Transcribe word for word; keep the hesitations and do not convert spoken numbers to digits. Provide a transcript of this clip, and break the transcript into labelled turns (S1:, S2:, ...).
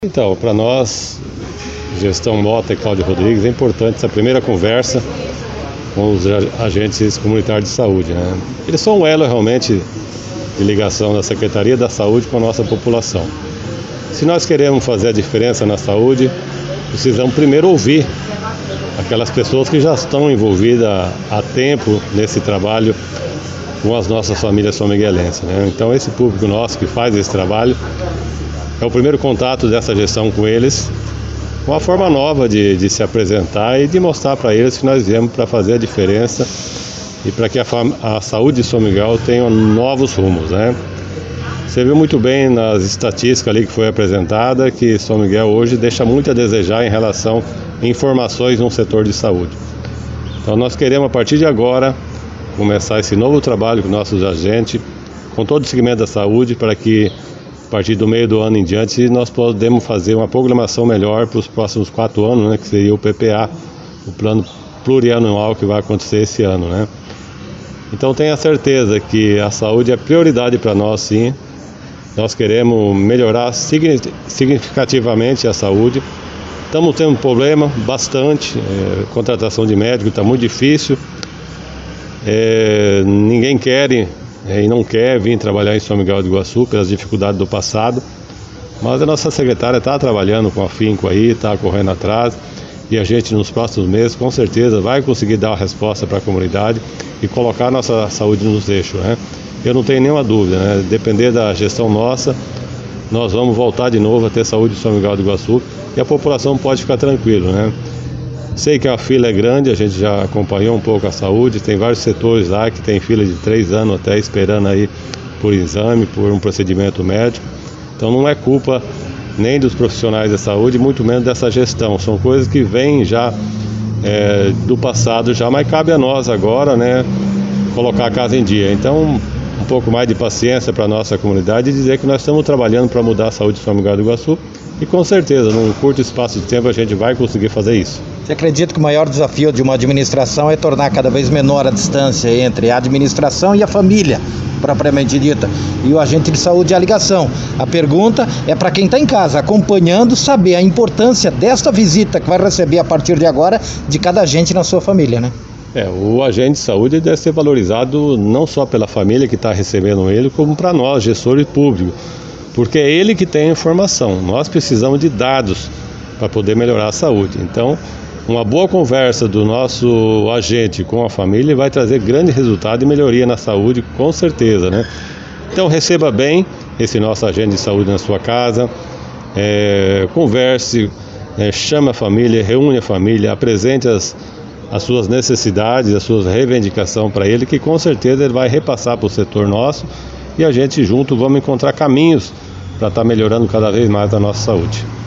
S1: Então, para nós, gestão Mota e Cláudio Rodrigues, é importante essa primeira conversa com os agentes comunitários de saúde, né? Eles são um elo realmente de ligação da Secretaria da Saúde com a nossa população. Se nós queremos fazer a diferença na saúde, precisamos primeiro ouvir aquelas pessoas que já estão envolvidas há tempo nesse trabalho com as nossas famílias são-miguelenses, né? Então, esse público nosso que faz esse trabalho é o primeiro contato dessa gestão com eles, uma forma nova de, de se apresentar e de mostrar para eles que nós viemos para fazer a diferença e para que a, a saúde de São Miguel tenha novos rumos, né? Você viu muito bem nas estatísticas ali que foi apresentada que São Miguel hoje deixa muito a desejar em relação a informações no setor de saúde. Então nós queremos a partir de agora começar esse novo trabalho com nossos agentes, com todo o segmento da saúde, para que a partir do meio do ano em diante nós podemos fazer uma programação melhor para os próximos quatro anos, né, que seria o P P A, o plano plurianual que vai acontecer esse ano, né? Então tenha certeza que a saúde é prioridade para nós, sim. Nós queremos melhorar significativamente a saúde. Estamos tendo um problema bastante, é, contratação de médico está muito difícil. É, ninguém quer é, e não quer vir trabalhar em São Miguel do Iguaçu pelas dificuldades do passado, mas a nossa secretária está trabalhando com afinco aí, está correndo atrás, e a gente nos próximos meses com certeza vai conseguir dar uma resposta para a comunidade e colocar a nossa saúde nos eixos, né? Eu não tenho nenhuma dúvida, né? Depender da gestão nossa, nós vamos voltar de novo a ter saúde em São Miguel do Iguaçu e a população pode ficar tranquila, né? Sei que a fila é grande, a gente já acompanhou um pouco a saúde, tem vários setores lá que tem fila de três anos até esperando aí por exame, por um procedimento médico. Então não é culpa nem dos profissionais da saúde, muito menos dessa gestão. São coisas que vêm já é, do passado já, mas cabe a nós agora, né, colocar a casa em dia. Então um pouco mais de paciência para a nossa comunidade e dizer que nós estamos trabalhando para mudar a saúde de São Miguel do Iguaçu. E com certeza, num curto espaço de tempo, a gente vai conseguir fazer isso.
S2: Você acredita que o maior desafio de uma administração é tornar cada vez menor a distância entre a administração e a família, propriamente dita, e o agente de saúde é a ligação? A pergunta é para quem está em casa, acompanhando, saber a importância desta visita que vai receber a partir de agora de cada agente na sua família, né?
S1: É, o agente de saúde deve ser valorizado não só pela família que está recebendo ele, como para nós, gestores públicos. Porque é ele que tem a informação. Nós precisamos de dados para poder melhorar a saúde. Então, uma boa conversa do nosso agente com a família vai trazer grande resultado e melhoria na saúde, com certeza, né? Então, receba bem esse nosso agente de saúde na sua casa, é, converse, é, chame a família, reúne a família, apresente as, as suas necessidades, as suas reivindicações para ele, que com certeza ele vai repassar para o setor nosso. E a gente junto vamos encontrar caminhos para estar melhorando cada vez mais a nossa saúde.